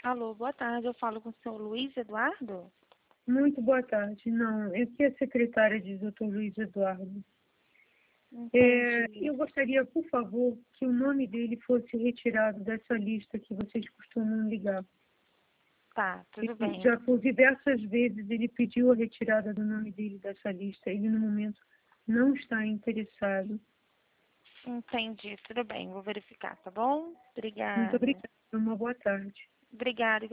Alô, boa tarde. Eu falo com o senhor Luiz Eduardo? Muito boa tarde. Não, eu que é a secretária de Dr. Luiz Eduardo. Entendi. Eu gostaria, por favor, que o nome dele fosse retirado dessa lista que vocês costumam ligar. Tá, tudo bem. Já por diversas vezes ele pediu a retirada do nome dele dessa lista. Ele, no momento, não está interessado. Entendi, tudo bem. Vou verificar, tá bom? Muito Obrigada. obrigada. Uma boa tarde. Obrigada.